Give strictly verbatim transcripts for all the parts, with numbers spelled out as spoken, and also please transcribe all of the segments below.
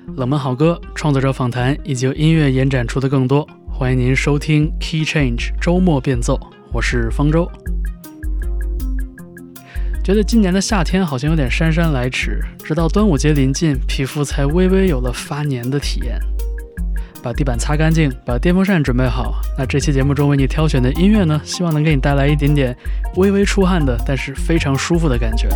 冷门好歌、创作者访谈以及由音乐延展出的更多，欢迎您收听 Key Change 周末变奏，我是方舟。觉得今年的夏天好像有点姗姗来迟，直到端午节临近，皮肤才微微有了发黏的体验。把地板擦干净，把电风扇准备好，那这期节目中为你挑选的音乐呢，希望能给你带来一点点微微出汗的，但是非常舒服的感觉。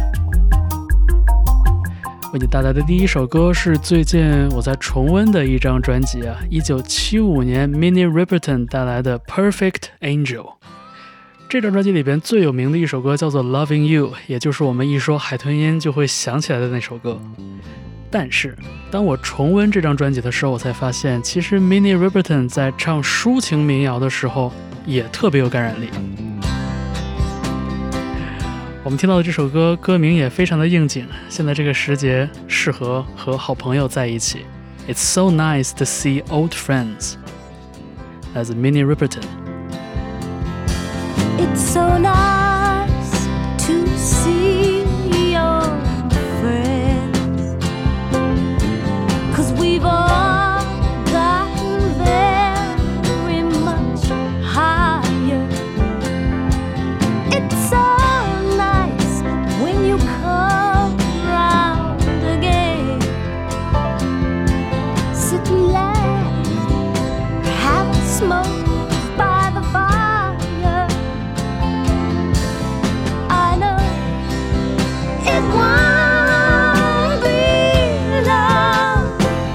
为你带来的第一首歌是最近我在重温的一张专辑啊，一九七五年 Minnie Riperton 带来的 Perfect Angel。 这张专辑里边最有名的一首歌叫做 Loving You， 也就是我们一说海豚音就会想起来的那首歌。但是当我重温这张专辑的时候，我才发现其实 Minnie Riperton 在唱抒情民谣的时候也特别有感染力。我们听到的这首歌歌名也非常的应景，现在这个时节适合和好朋友在一起。 It's so nice to see old friends. 来自 Minnie Riperton。 It's so nice to see your friends, 'cause we've all gotten very much higher. It's so nice when you come round again. Sit and laugh, have a smoke by the fire. I know it won't be long.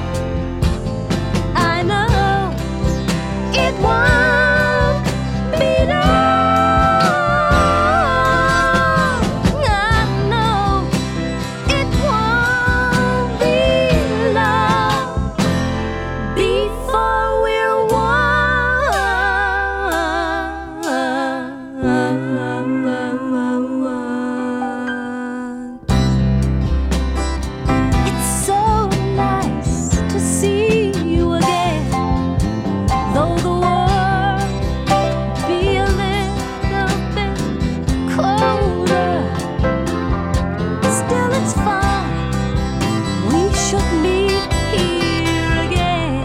I know it won't be long. I know it won't be long before we're one. It's so nice to see you again, though the world be a little bit colder. Still it's fine, we should meet here again.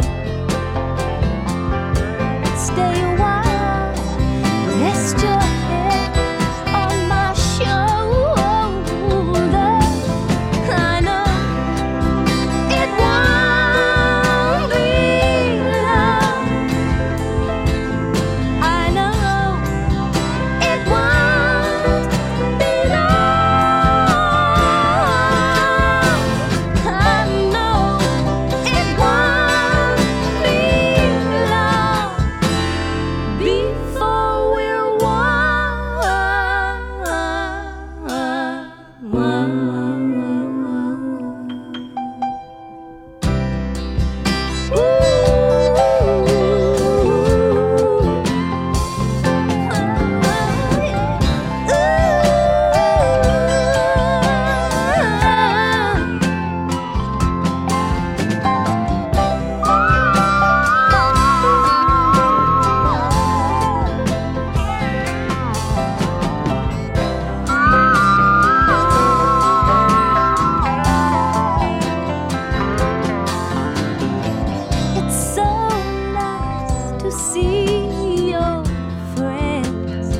Stay a while, rest your head on my shoulder. I know it won't be long. I know it won't be long. I know it won't be long before we're It's so nice to see your friends.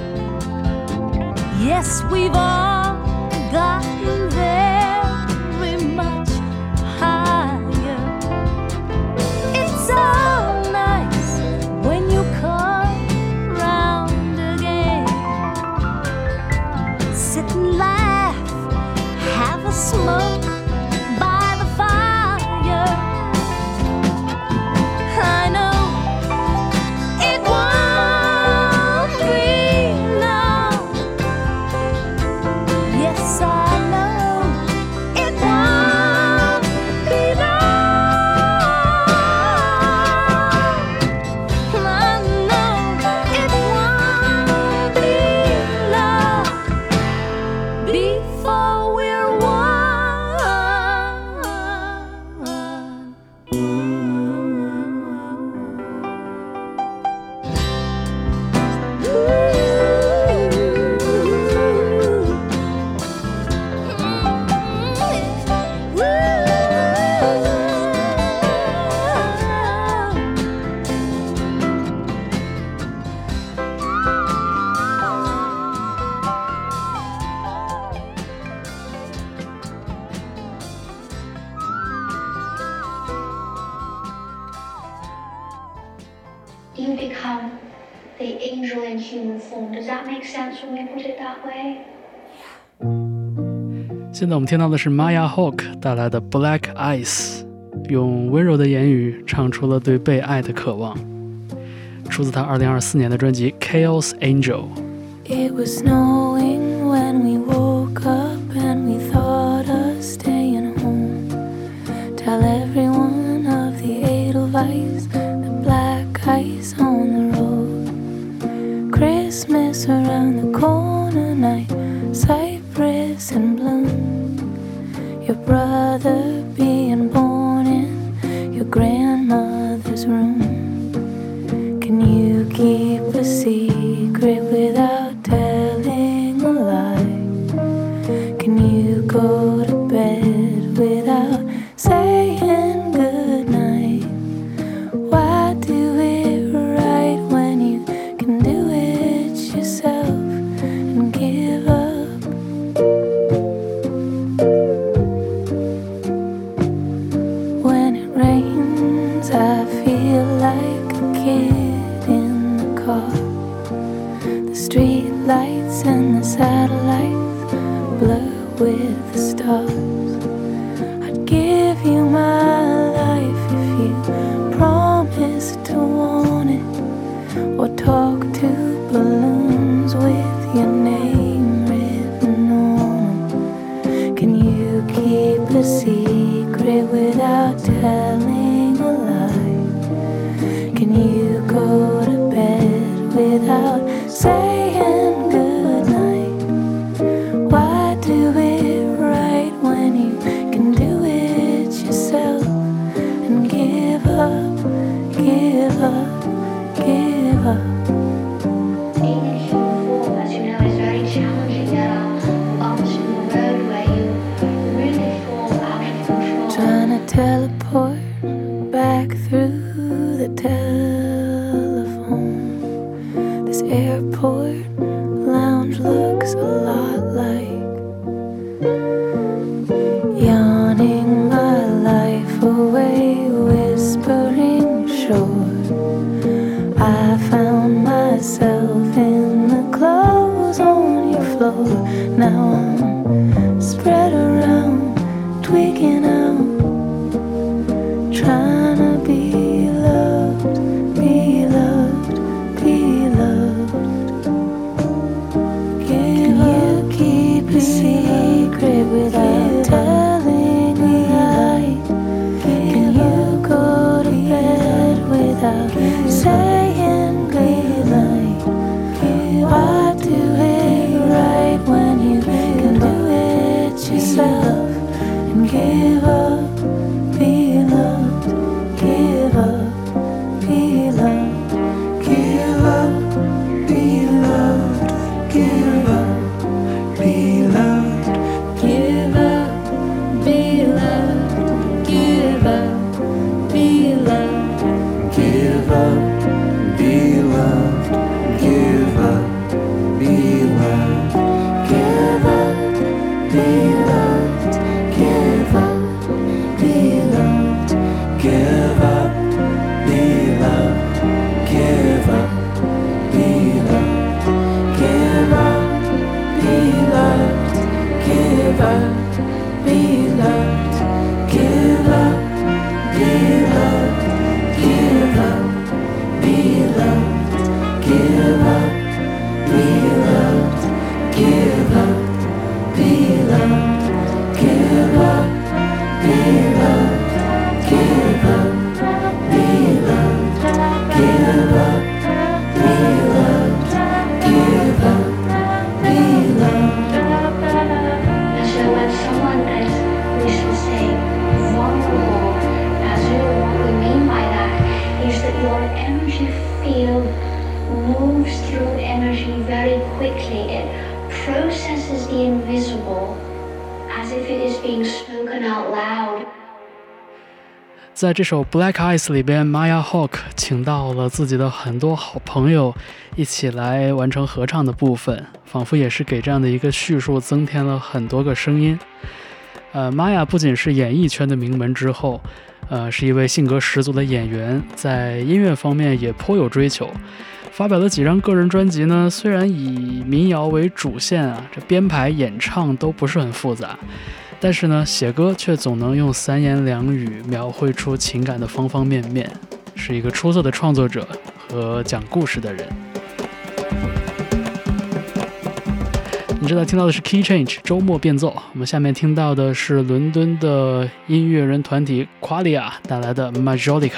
Yes, we've all gotten very much higher. It's so nice when you come round again. Sit and laugh, have a smoke by the fire. I know it won't be long. Yes, I know it won't be long. I know it won't be long before we're one. Ooh. you become the angel in human form. Does that make sense when we put it that way? 现在我们听到的是 Maya Hawke 带来的 Black Ice， 用温柔的言语唱出了对被爱的渴望，出自他二零二四年的专辑 Chaos Angel。It was snowing when we woke up and we thought of staying home. Tell everyone of the Edelweiss, the black ice on the road. Christmas around the corner night, cypress in bloom. Your brother being born in your grandmother's room. Can you keep a secret without telling a lie? Can you go to bed without saying goodnight? Why do it right when you can do it yourself and give up? When it rains, I feel like a kid in the car. The street lights and the satellites blur with the stars. I'd give you my life if you promised to want it, or talk to balloons with your name written on them. Can you keep a secret without telling a lie? Can you go to bed without saying goodnight? Why do it right when you can do it yourself and give up, give up, give up? Being in human form, as you know, is very challenging. There are bumps in the road where you really fall out of control. Trying to teleport back through the telephone. This airport lounge looks a lot like yawning my life away, whispering shore. I found myself in the clothes on your floor. Now I'm spread around, tweaking out, trying to be loved, be loved, be loved. Can you keep a secret without telling a lie? Can you go to bed without saying goodnight? Why do it right when you can do it yourself and give up, be loved, give up, be loved, give up, be loved, give up, be loved, give up, be loved, give up, be loved, Give up, be loved, give up, be loved, give up, be loved, give up, be loved, give up, be loved, give up, be loved, give up, be loved, give up, be loved, give up, be loved, give up, be loved, give up, be loved, give up, be loved, give up, be loved, give up, be loved, give up, be loved, give up, be loved. And so when someone is, we should say, vulnerable, as you know, what we mean by that is that your energy field moves through energy very quickly. It processes the invisible as if it is being spoken out loud. 在这首 Black Ice 里边 Maya Hawke 请到了自己的很多好朋友一起来完成合唱的部分，仿佛也是给这样的一个叙述增添了很多个声音。呃 Maya 不仅是演艺圈的名门之后， 呃，是一位性格十足的演员，在音乐方面也颇有追求。发表了几张个人专辑呢，虽然以民谣为主线啊，这编排演唱都不是很复杂，但是呢，写歌却总能用三言两语描绘出情感的方方面面，是一个出色的创作者和讲故事的人。你正在听到的是 Key Change 周末变奏，我们下面听到的是伦敦的音乐人团体 Qualia 带来的 Majolica。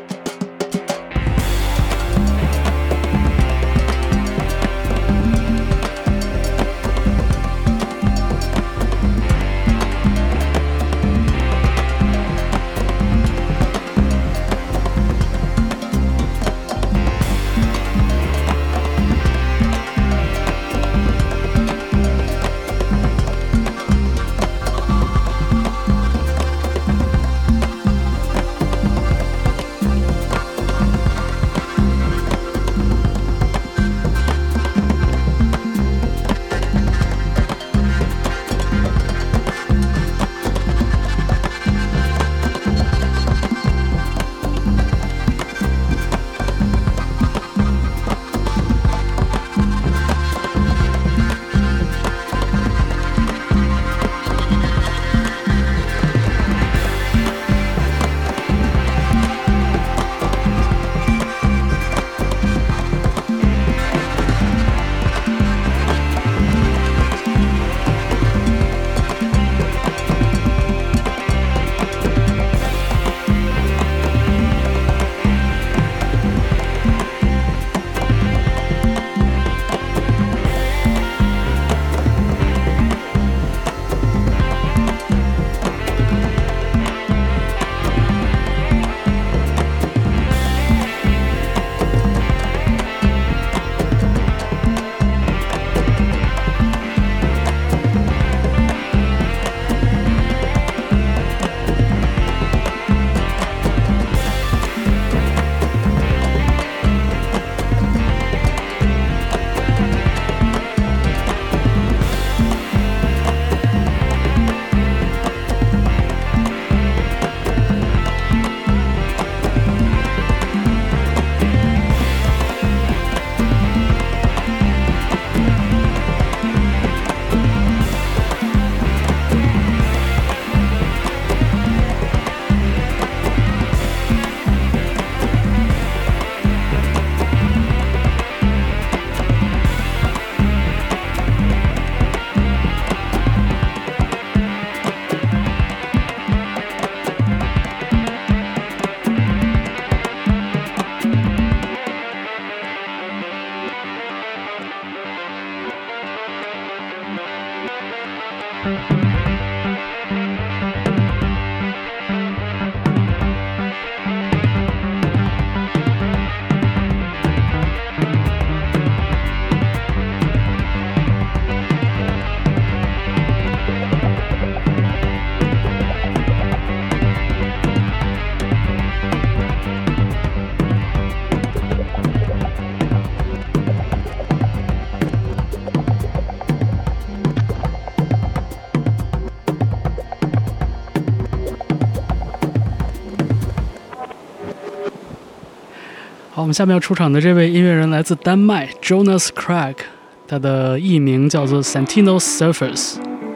好，我们下面要出场的这位音乐人来自丹麦 Jonas Craig， 他的艺名叫做 Santino Surfers，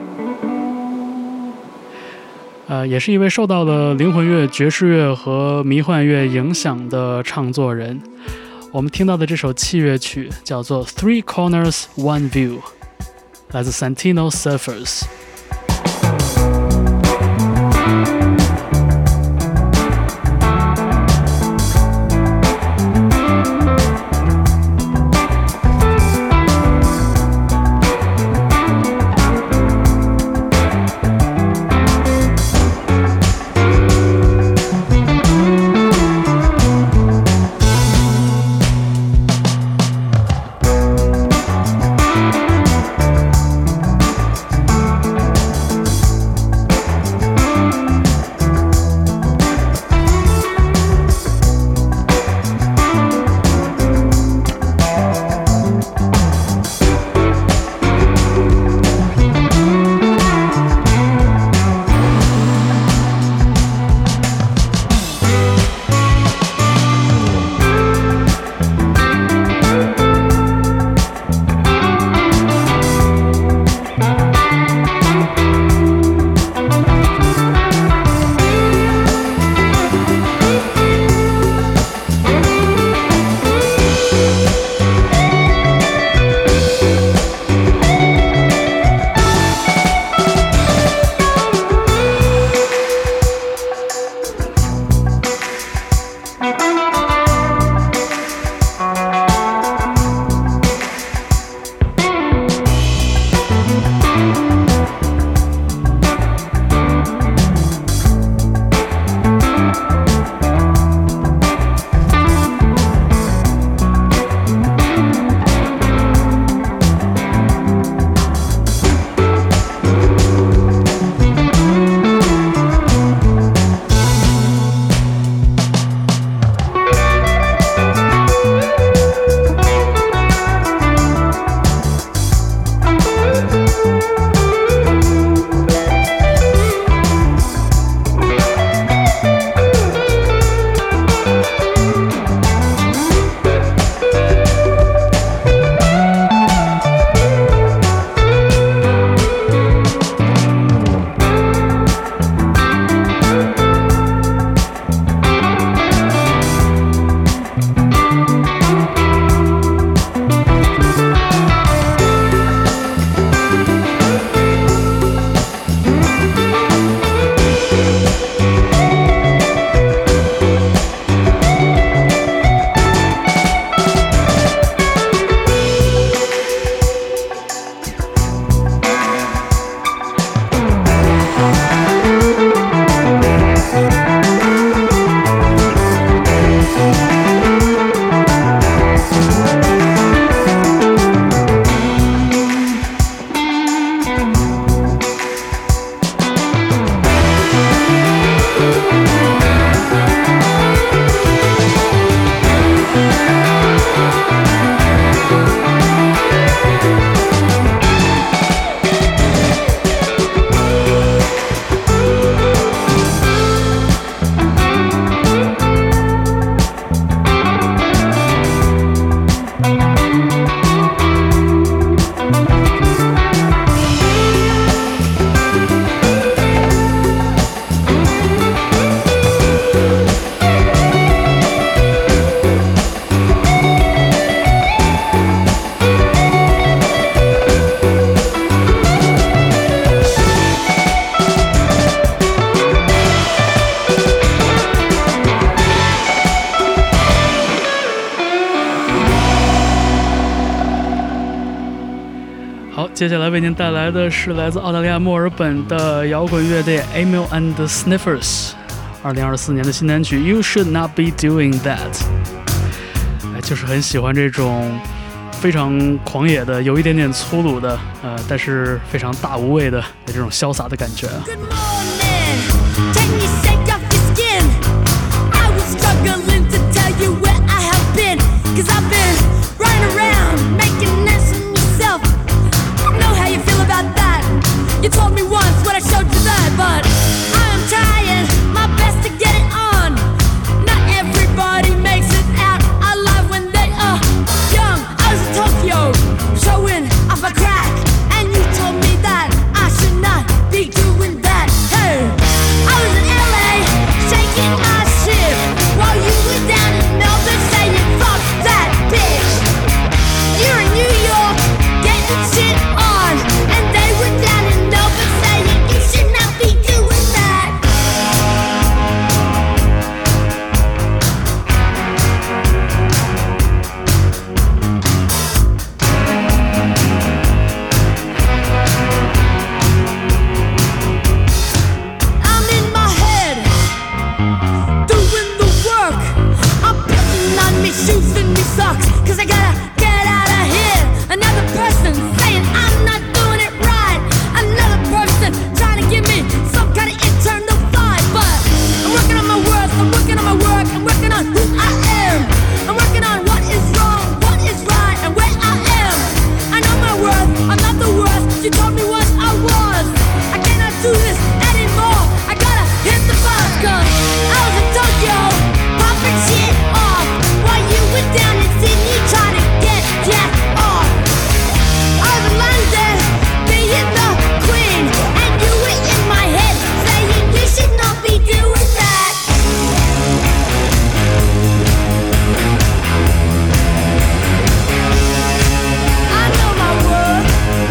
呃，也是一位受到了灵魂乐、爵士乐和迷幻乐影响的唱作人。我们听到的这首器乐曲叫做 Three Corners One View， 来自 Santino Surfers。 接下来为您带来的是来自澳大利亚墨尔本的摇滚乐队 Amyl and the Sniffers 二零二四年的新单曲 You Should Not Be Doing That。 哎，就是很喜欢这种非常狂野的，有一点点粗鲁的，呃，但是非常大无畏的这种潇洒的感觉。 Good morning. Can you shake off your skin? I was struggling to tell you where I have been, cause I've been running around making mess of myself. I know how you feel about that. You told me once when I showed you that, but I'm trying my best to get it on. Not everybody makes it out alive when they are young. I was in Tokyo showing off my crack, and you told me that I should not be doing that. Hey, I was in L A shaking my shit while you were down in Melbourne saying fuck that bitch. You're in New York getting shit on, and they were down in Melbourne saying you should not be doing that. I'm in my head doing the work. I'm putting on me shoes and me socks, cause I gotta get out of here. Another person saying I'm not doing it right. Another person trying to give me some kind of internal vibe. But I'm working on my worth, I'm working on my work, I'm working on who I am. I'm working on what is wrong, what is right, and where I am. I know my worth, I'm not the worst. You told me once I was. I cannot do this anymore. I gotta hit the bus, cause I was in Tokyo popping shit off while you were down in Sydney trying to get jacked off. I was in London being the queen, and you were in my head saying you should not be doing that. I know my worth.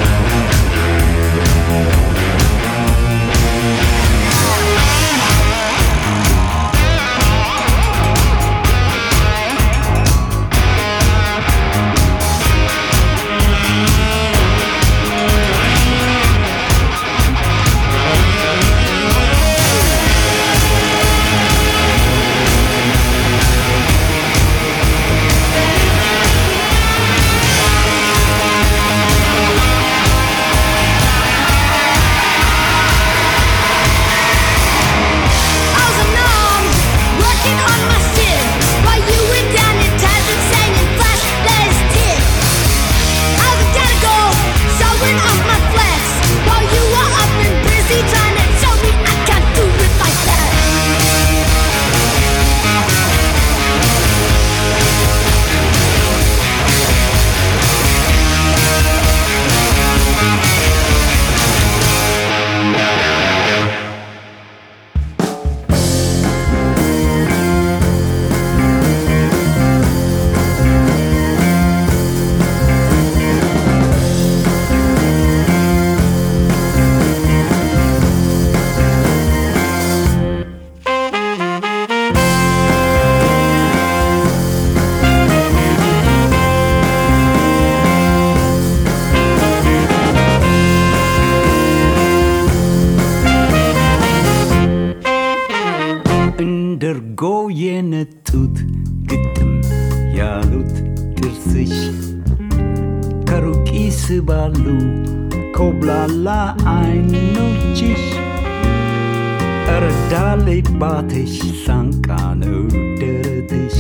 I was a numb, working on my shit while you were down in Tasman singing flash days kid. I was a gotta go, showing off my flex while you were up and busy trying to show me I can't do it like that. እንደርጎ የነጡት ግጥም ያሉት ጥርስሽ ከሩቅ ይስባሉ ኮብላላ አይኖችሽ እረዳሌ ባትሽ ሳንቃ ነው ደረትሽ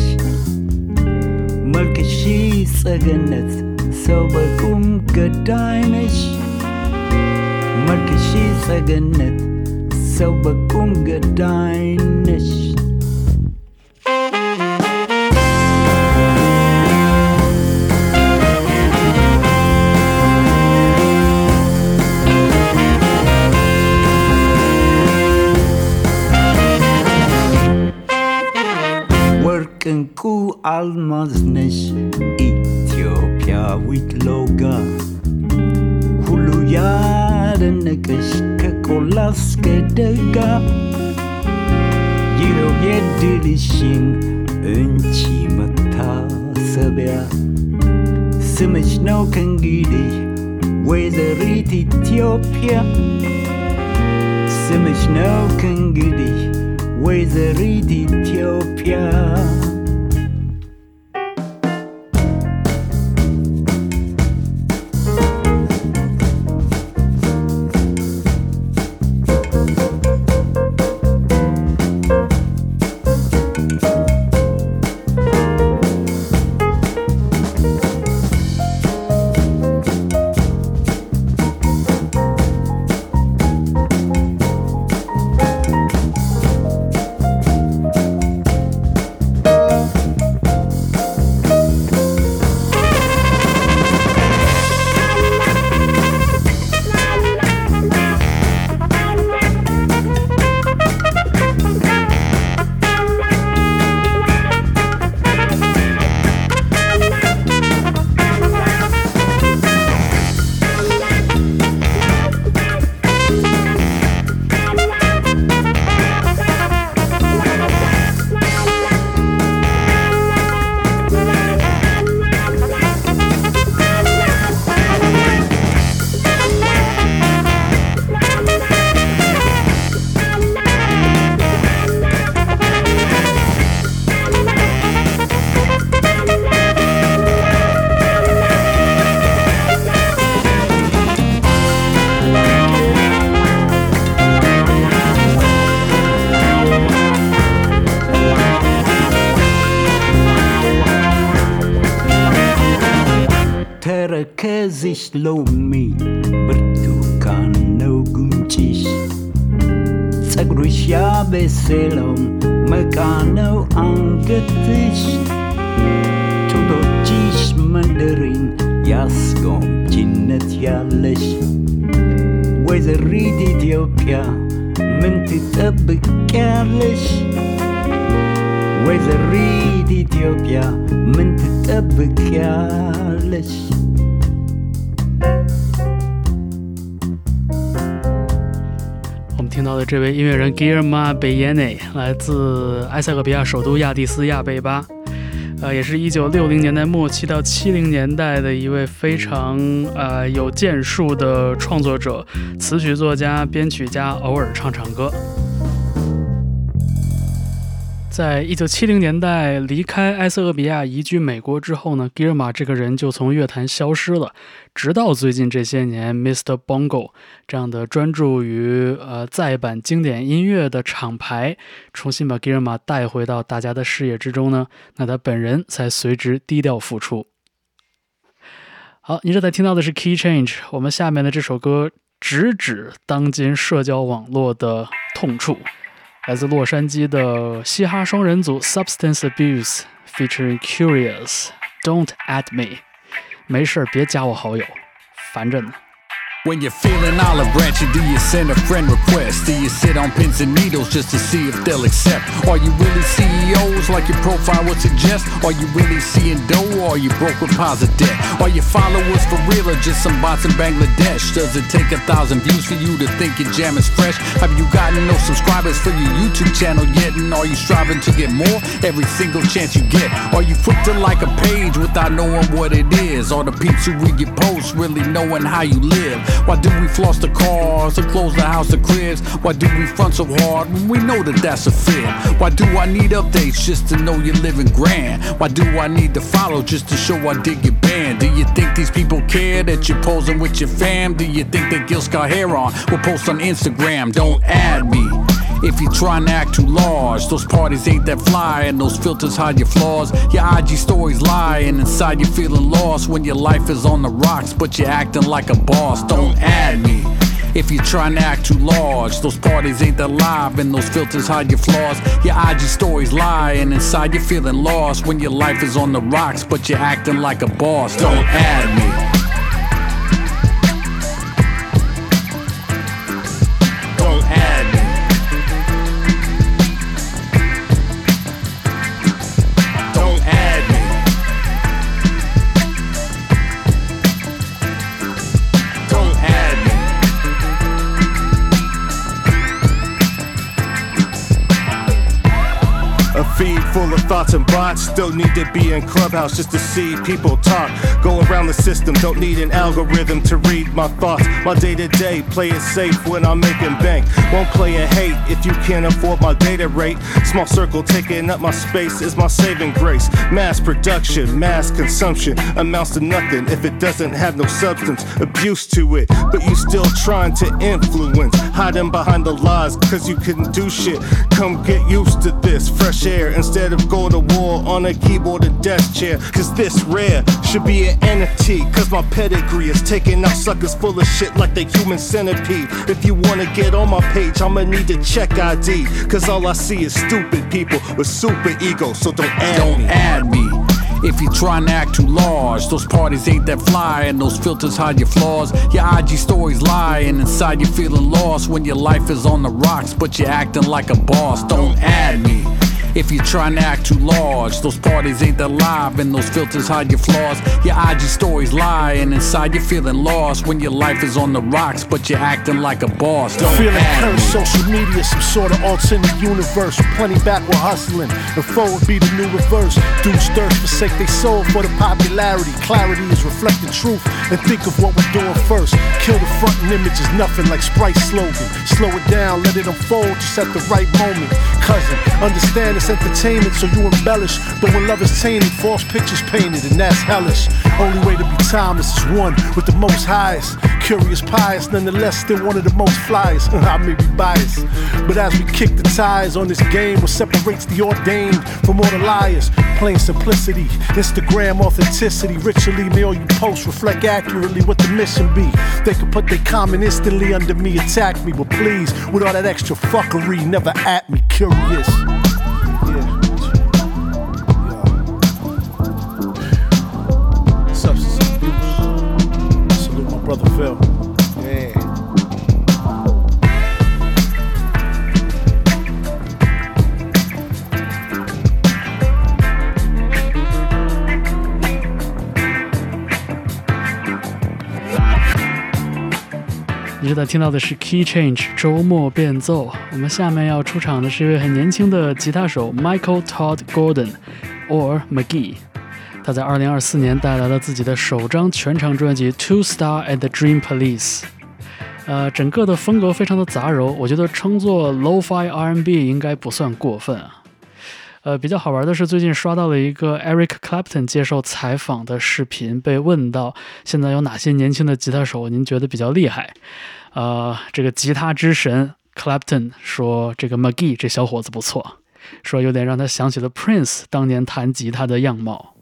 መልክሽ ጸገነት ሰው በቁም ገዳይ ነሽ መልክሽ ጸገነት ሰው በቁም ገዳይ ነሽ ወርቅ እንቁ አልማዝ ነሽ ኢትዮጵያዊት ሎጋ ሁሉ ያደነቀሽ ከቆላ እስከ ደጋ ይኸው የድልሽን እንቺ መታሰቢያ ስምሽ ነው ከእንግዲህ ወይዘሪት ኢትዮጵያ ስምሽ ነው ከእንግዲህ ወይዘሪት ኢትዮጵያ ተረከዝሽ ሎሚ ብርቱካን ነው ጉንጭሽ ጸጉርሽ ያበሰለውም መቃ ነው አንገትሽ ጡቶችሽ መንደሪን ያስጎምጅነት ያለሽ ወይዘሪት ኢትዮጵያ ምን ትጠብቂያለሽ ወይዘሪት ኢትዮጵያ ምን ትጠብቂያለሽ 听到的这位音乐人 Guillermo Bellene 来自埃塞俄比亚首都亚的斯亚贝巴，呃，也是一九六零年代末期到七零年代的一位非常呃有建树的创作者、词曲作家、编曲家，偶尔唱唱歌。在一九七零年代离开埃塞俄比亚移居美国之后呢 Guillermo 这个人就从乐坛消失了，直到最近这些年 Mister Bongo 这样的专注于呃再版经典音乐的厂牌重新把 Guillermo 带回到大家的视野之中呢，那他本人才随之低调复出。好，你正在听到的是 Key Change， 我们下面的这首歌直指当今社交网络的痛处，来自洛杉矶的嘻哈双人组 Substance Abuse featuring Curious Don't Add Me， 没事别加我好友，烦着呢。 When you're feeling olive branch, do you send a friend request? Do you sit on pins and needles just to see if they'll accept? Are you really C E Os like your profile would suggest? Are you really seeing dough or are you broke with positive debt? Are your followers for real or just some bots in Bangladesh? Does it take a thousand views for you to think your jam is fresh? Have you gotten no subscribers for your YouTube channel yet? And are you striving to get more every single chance you get? Are you quick to like a page without knowing what it is? Are the peeps who read your posts really knowing how you live? Why do we floss the cars or close the house of cribs? Why do we front so hard when we know that that's a fib? Why do I need updates just to know you're living grand? Why do I need to follow just to show I dig your band? Do you think these people care that you're posing with your fam? Do you think that Gil Scott Heron will post on Instagram? Don't add me if you're trying to act too large. Those parties ain't that fly and those filters hide your flaws. Your I G stories lie and inside you're feeling lost when your life is on the rocks but you're acting like a boss. Don't add me if you're trying to act too large. Those parties ain't that live and those filters hide your flaws. Your I G stories lie and inside you're feeling lost when your life is on the rocks but you're acting like a boss. Don't add me. Feed full of thoughts and bots. Don't need to be in Clubhouse just to see people talk. Go around the system, don't need an algorithm to read my thoughts. My day to day, play it safe when I'm making bank. Won't play it hate if you can't afford my data rate. Small circle taking up my space is my saving grace. Mass production, mass consumption amounts to nothing if it doesn't have no substance. Abuse to it, but you still trying to influence. Hiding behind the lies cause you couldn't do shit. Come get used to this fresh air instead of going to war on a keyboard and desk chair. Cause this rare should be an entity, cause my pedigree is taking out suckers full of shit like the human centipede. If you wanna get on my page, I'ma need to check I D, cause all I see is stupid people with super egos. So don't add Don't me. add me. If you're trying to act too large, those parties ain't that fly, and those filters hide your flaws. Your I G stories lie, and inside you're feeling lost when your life is on the rocks, but you're acting like a boss. Don't add me. If you're trying to act too large, those parties ain't that live, and those filters hide your flaws. Your I G stories lie, and inside you're feeling lost when your life is on the rocks, but you're acting like a boss. Don't Feeling add cursed, me. social media, some sort of alternate universe. Plenty backward hustling, and forward be the new reverse. Dudes thirst forsake they soul for the popularity. Clarity is reflecting truth, and think of what we're doing first. Kill the front and image is nothing like Sprite slogan. Slow it down, let it unfold just at the right moment. Cousin, understand it's entertainment, so you embellish. But when love is tainted, false pictures painted, and that's hellish. Only way to be timeless is one with the most highest. Curious, pious, nonetheless still one of the most flyest. I may be biased, but as we kick the ties on this game, what separates the ordained from all the liars? Plain simplicity, Instagram authenticity. Ritually, may all you posts reflect accurately what the mission be. They could put their comment instantly under me, attack me, but please, with all that extra fuckery, never at me. Curious. Substance abuse. Salute my brother Phil. Yeah. 你现在听到的是 Key Change 周末变奏。我们下面要出场的是一位很年轻的吉他手 Michael Todd Gordon or McGee。他在二零二四年带来了自己的首张全长专辑 Two Star and the Dream Police。呃，整个的风格非常的杂糅，我觉得称作 Lo-Fi R and B 应该不算过分啊。呃，比较好玩的是，最近刷到了一个 Eric Clapton 接受采访的视频，被问到现在有哪些年轻的吉他手您觉得比较厉害？呃，这个吉他之神 Clapton 说这个 McGee 这小伙子不错，说有点让他想起了 Prince 当年弹吉他的样貌。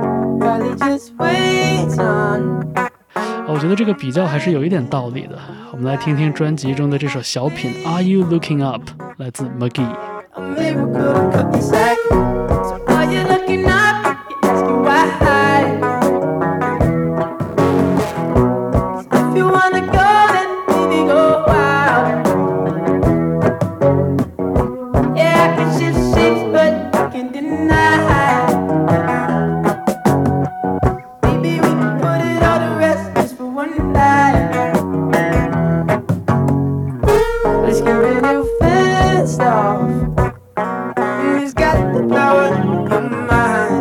我觉得这个比较还是有一点道理的。我们来听听专辑中的这首小品 Are You Looking Up 来自 McGee。A miracle to cut the sack. So are you looking up? You're asking why. If you wanna go, then maybe go wild. Yeah, I can shift shapes, but I can deny. Maybe we can put it all to rest just for one night. Let's get real fast off. Got the power in your mind.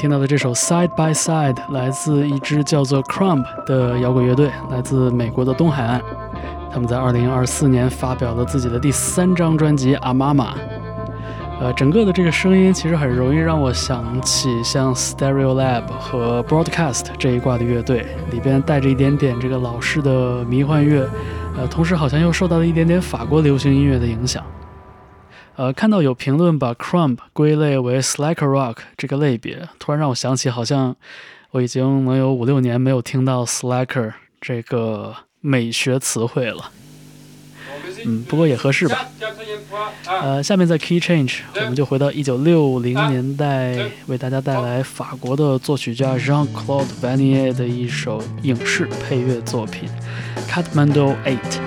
听到的这首 Side by Side 来自一支叫做 Crumb 的摇滚乐队，来自美国的东海岸。他们在二零二四年发表了自己的第三张专辑 Amama。呃，整个的这个声音其实很容易让我想起像 Stereolab 和 Broadcast 这一挂的乐队，里边带着一点点这个老式的迷幻乐，呃，同时好像又受到了一点点法国流行音乐的影响。呃，看到有评论把 Crumb 归类为 Slacker Rock 这个类别，突然让我想起好像我已经能有五六年没有听到 Slacker 这个美学词汇了。嗯，不过也合适吧。呃，下面在 Key Change 我们就回到一九六零年代，为大家带来法国的作曲家 Jean-Claude Vannier 的一首影视配乐作品 Kathmandu eight。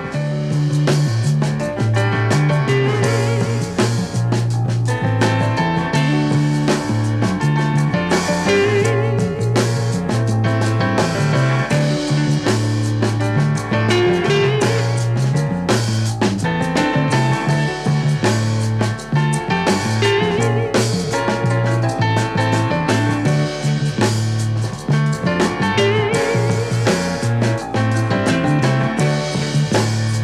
Thank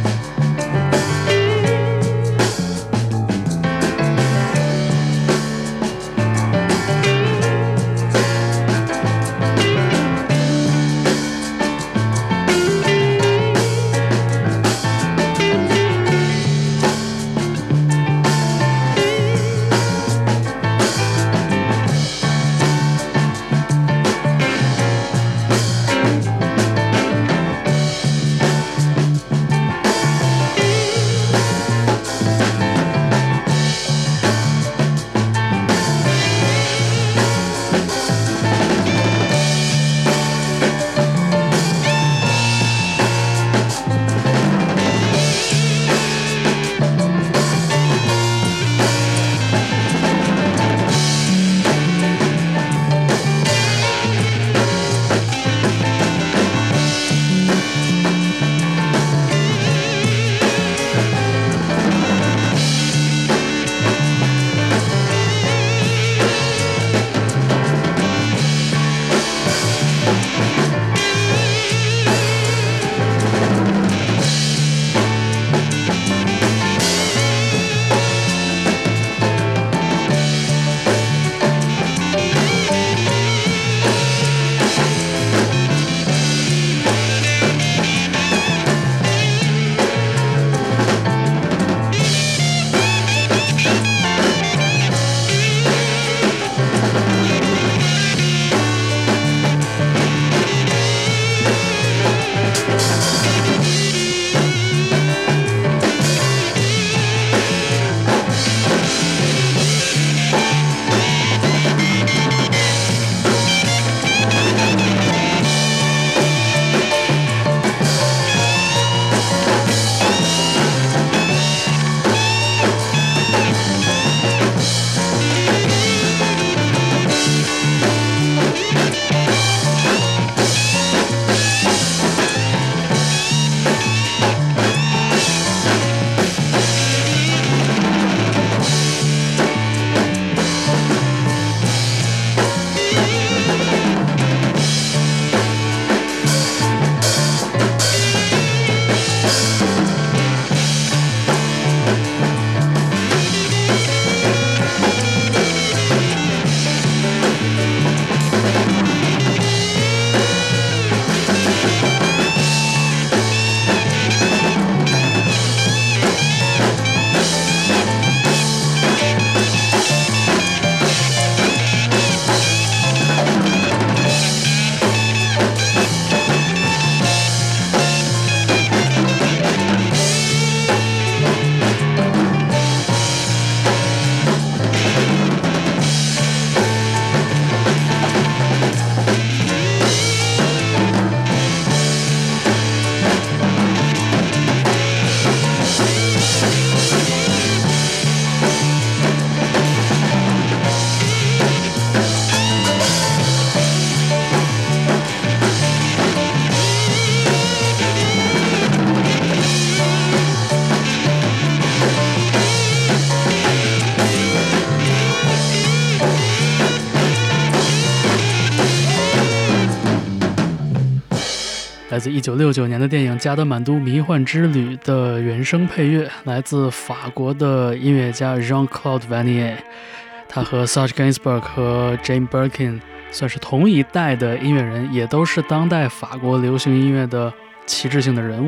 来自一九六九年的电影《加德满都迷幻之旅》的原声配乐，来自法国的音乐家 Jean-Claude Vannier。他和 Serge Gainsbourg 和 Jane Birkin 算是同一代的音乐人，也都是当代法国流行音乐的旗帜性的人物。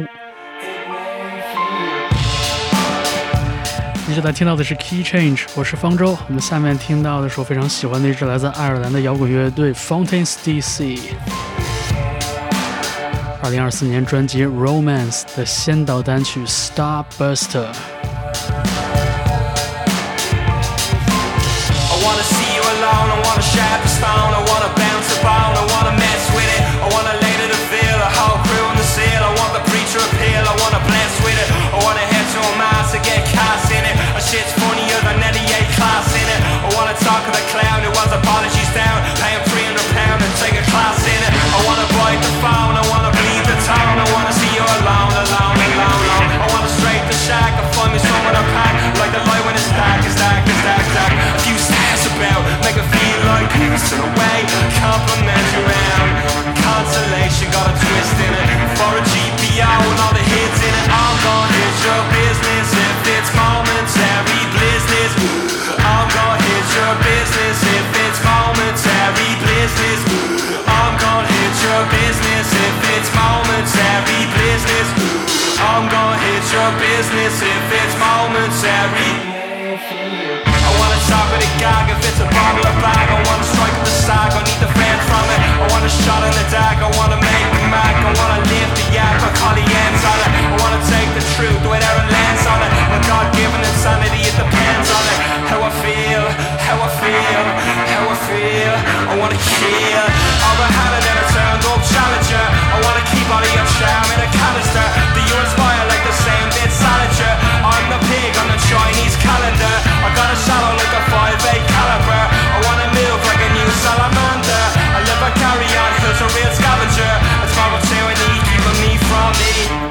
你现在听到的是 Key Change， 我是方舟。我们下面听到的是我非常喜欢的一支来自爱尔兰的摇滚乐队 Fontaines D C。二零二四年专辑 Romance 的先导单曲 Starburster。 I wanna shatter the stone, I wanna bounce the bone, I wanna mess with it, I wanna lay to the field, a whole crew in the seal, I want the preacher appeal, I wanna bless with it, I wanna head to a mass to get cast in it, a shit's funnier than any A class in it, I wanna talk to the clown who wants apologies down, pay him three hundred pounds and take a class in it, I wanna bite the phone, I wanna bleed the tone, I wanna see you alone, alone, alone, alone, I wanna straight the shack and find me someone to pack, like the light when it's dark, it's dark, it's dark, it's dark, a few stars about, make it feel like peace in a way, complimentary round, consolation got a twist in it, for a G P O and all the hits in it, I'm gonna hit your business if it's momentary business, I'm gonna hit your business if it's momentary business, I'm gonna hit your business if it's momentary business, I'm gonna hit your business if it's momentary. I wanna talk with a gag if it's a bottle or bag, I wanna strike with the sack, I need the fan from it, I want a shot in the dag, I wanna make the mac, I wanna lift the yak, I call the ends on it, I wanna take the truth wherever it lands on it, my God-given insanity, it depends on it, how I feel, how I feel, how I feel, I wanna kill, all the hand and then I turned up challenger, I wanna keep all of your charm in a canister, do you inspire like the same bit salager, I'm the pig on the Chinese calendar, I got a shadow like a five eight caliber, I wanna move like a new salamander, I live a carry on, who's a real scavenger, it's my opportunity, keeping me from me.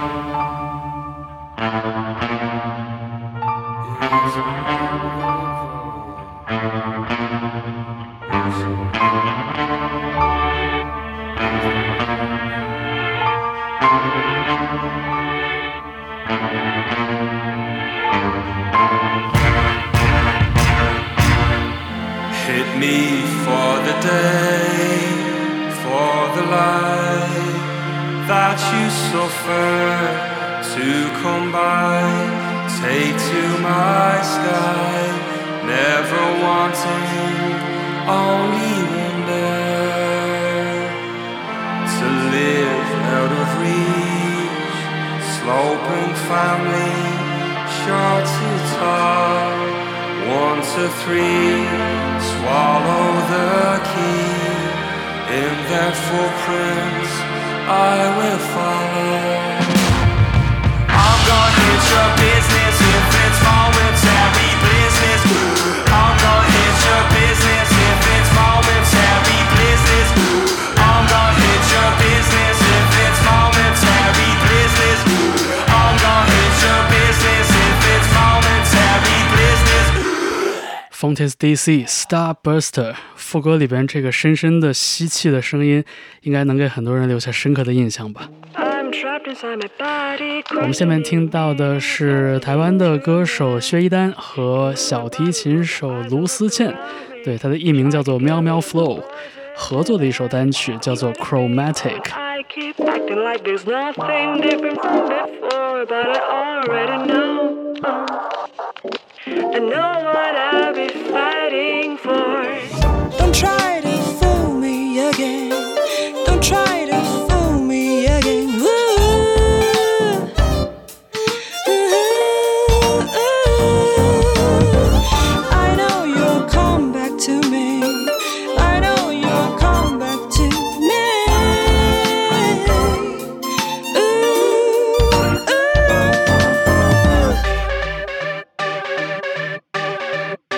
Hit me for the day, for the light that you suffer to come by. Take to my sky, never wanting, only wonder to live out of reach. Sloping family, short to tall. One to three, swallow the key. In their footprints, I will follow. I'm gonna hit your business if it's momentary business. I'm gonna hit your business if it's momentary business. I'm gonna hit your business if it's momentary business. I'm gonna hit your business if it's momentary business. Fontaines D C Starburster 副歌里边这个深深的吸气的声音，应该能给很多人留下深刻的印象吧。我们下面听到的是台湾的歌手薛一丹和小提琴手卢思倩，对，他的艺名叫做喵喵 Flow， 合作的一首单曲叫做 Chromatic。I keep acting like there's nothing different from before, but I already know. I know what I'll be fighting for. Don't try to fool me again. Don't try to fool me again. Ooh. Ooh, ooh. I know you'll come back to me. I know you'll come back to me. Ooh, ooh.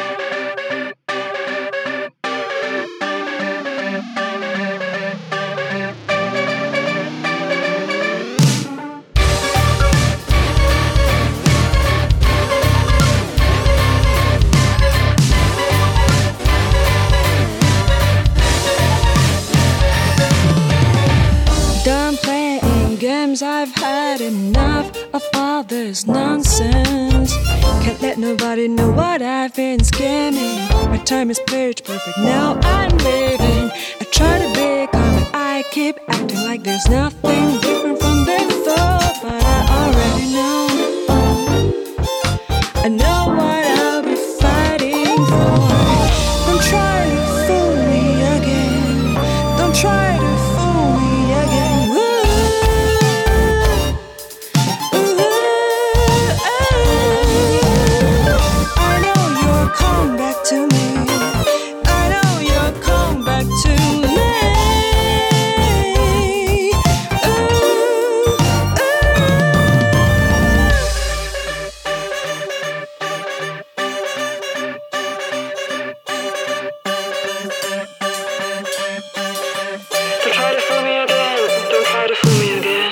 I've had enough of all this nonsense. Can't let nobody know what I've been scamming. My time is pitch perfect, now I'm living. I try to be calm, but I keep acting like there's nothing different from before. But I already know, I know what I'll be fighting for. Don't try to fool me again. Don't try to fool me again. Ooh, ooh, ooh. I know you'll come back to me. I know you'll come back to me. Ooh, ooh. Don't try to fool me again. Don't try to fool me again.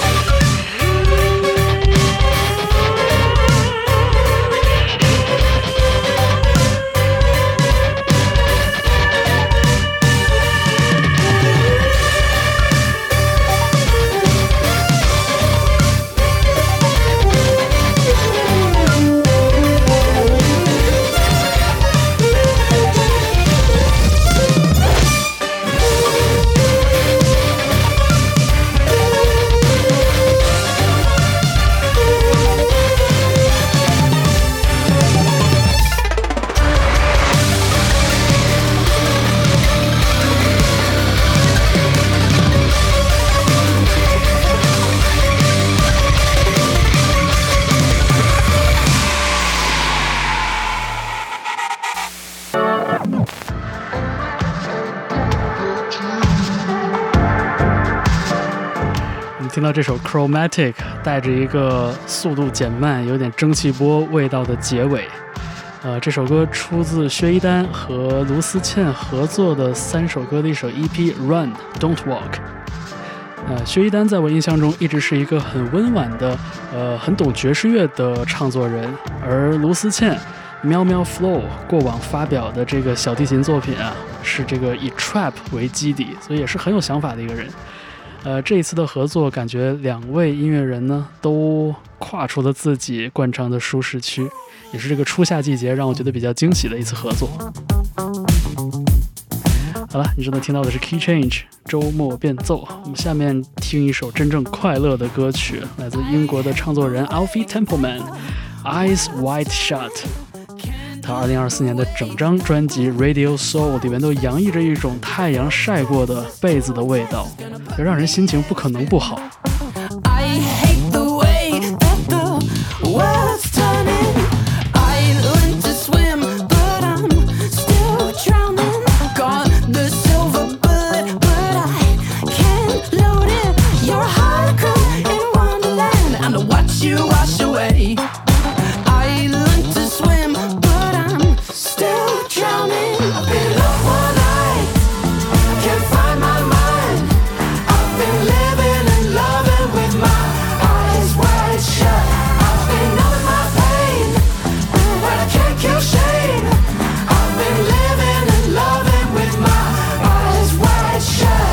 我们听到这首 Chromatic 带着一个速度减慢、有点蒸汽波味道的结尾。呃，这首歌出自薛一丹和卢思倩合作的三首歌的一首 E P Run Don't Walk。呃，薛一丹在我印象中一直是一个很温婉的，呃，很懂爵士乐的唱作人，而卢思倩喵喵 Flow 过往发表的这个小提琴作品啊，是这个以 Trap 为基底，所以也是很有想法的一个人。呃，这一次的合作，感觉两位音乐人呢都跨出了自己惯常的舒适区，也是这个初夏季节让我觉得比较惊喜的一次合作。好了，你正在听到的是 Key Change 周末变奏。我们下面听一首真正快乐的歌曲，来自英国的唱作人 Alfie Templeman Eyes Wide Shut。他二零二四年的整张专辑 Radio Soul 里面都洋溢着一种太阳晒过的被子的味道，就让人心情不可能不好。 I hate the way that the world's turning. I learned to swim, but I'm still drowning. Got the silver bullet, but I can't load it. You're a hologram in Wonderland, and I watch you wash away. I learned to swim, but I'm still drowning. I've been up all night, can't find my mind. I've been living and loving with my eyes wide shut. I've been numbing my pain, but I can't kill shame. I've been living and loving with my eyes wide shut.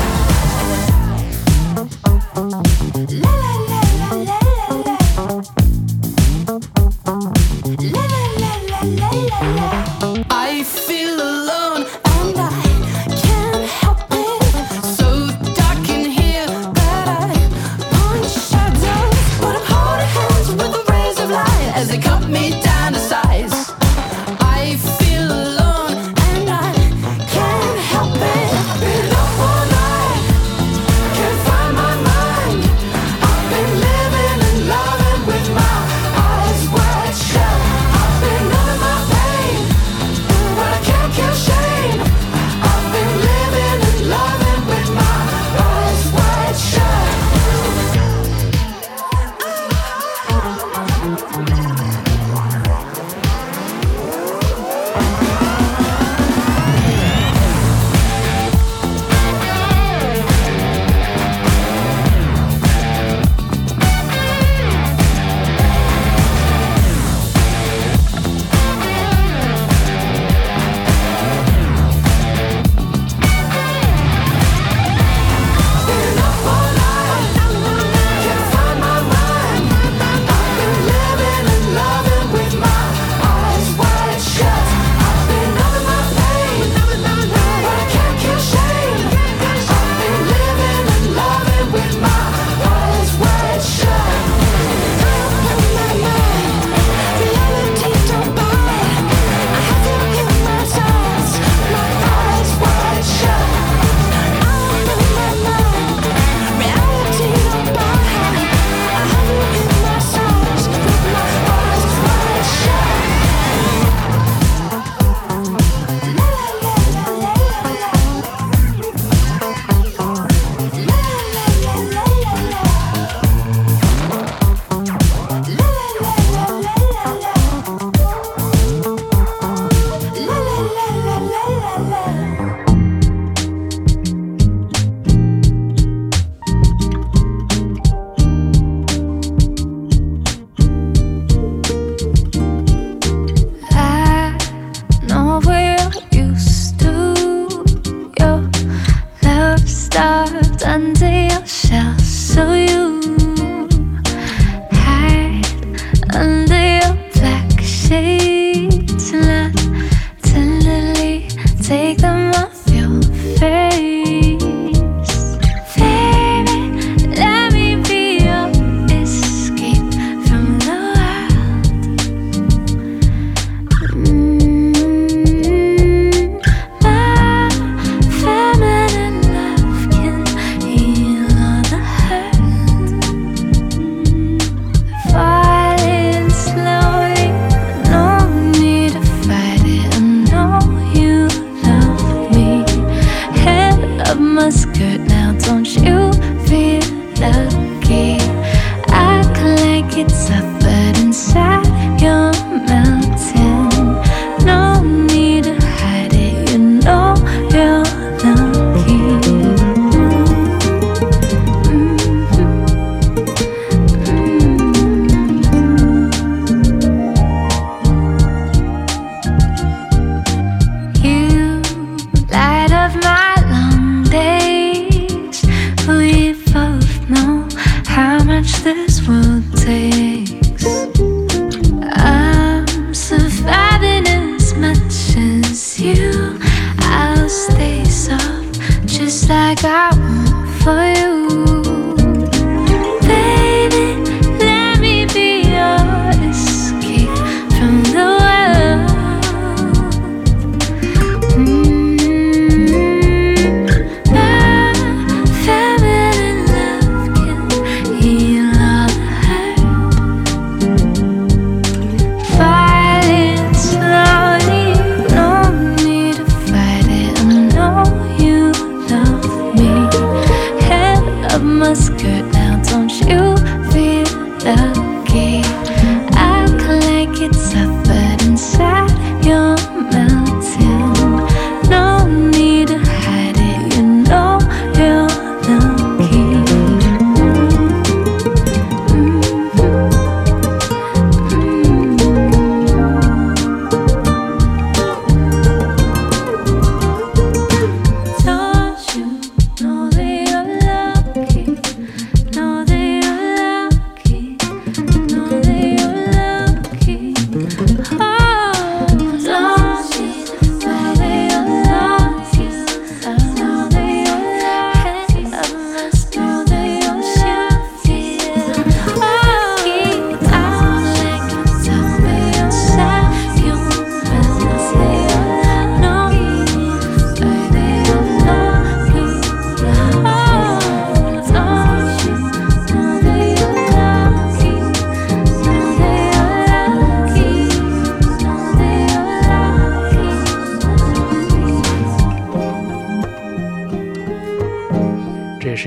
La la la la la la. La la la la la la. I feel alone and I can't help it. So dark in here that I punch shadows, but I'm holding hands with the rays of light as they cut me down to size. I feel alone and I can't help it. I've been up all night, can't find my mind. I've been living and loving with my eyes wide shut. I've been numbing my pain, but I can't kill shame.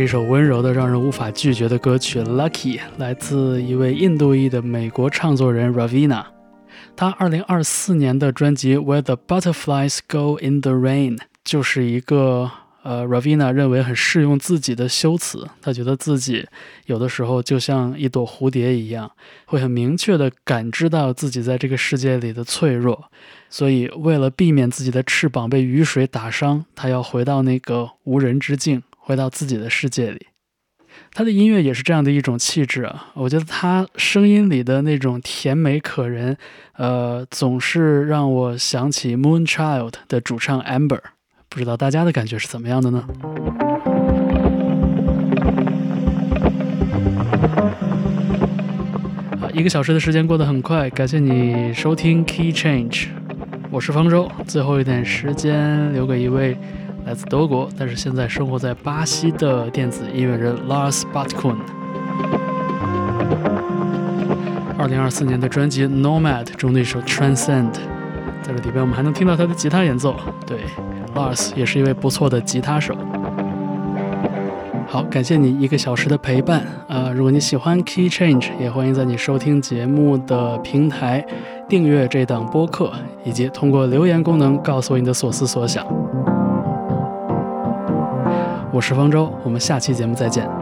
是一首温柔的让人无法拒绝的歌曲 Lucky， 来自一位印度裔的美国唱作人 Raveena。 他二零二四年的专辑 Where the Butterflies Go in the Rain 就是一个呃 Raveena 认为很适用自己的修辞。他觉得自己有的时候就像一朵蝴蝶一样，会很明确地感知到自己在这个世界里的脆弱，所以为了避免自己的翅膀被雨水打伤，他要回到那个无人之境，回到自己的世界里。他的音乐也是这样的一种气质啊，我觉得他声音里的那种甜美可人，呃，总是让我想起 Moonchild 的主唱 Amber， 不知道大家的感觉是怎么样的呢？好，一个小时的时间过得很快，感谢你收听 Key Change， 我是方舟。最后一点时间留给一位来自德国，但是现在生活在巴西的电子音乐人 Lars Bottkun。二零二四年的专辑 Nomad 中的一首 Transcend， 在这里边我们还能听到他的吉他演奏。对， Lars 也是一位不错的吉他手。好，感谢你一个小时的陪伴。呃，如果你喜欢 Key Change， 也欢迎在你收听节目的平台订阅这档播客，以及通过留言功能告诉我你的所思所想。我是方舟，我们下期节目再见。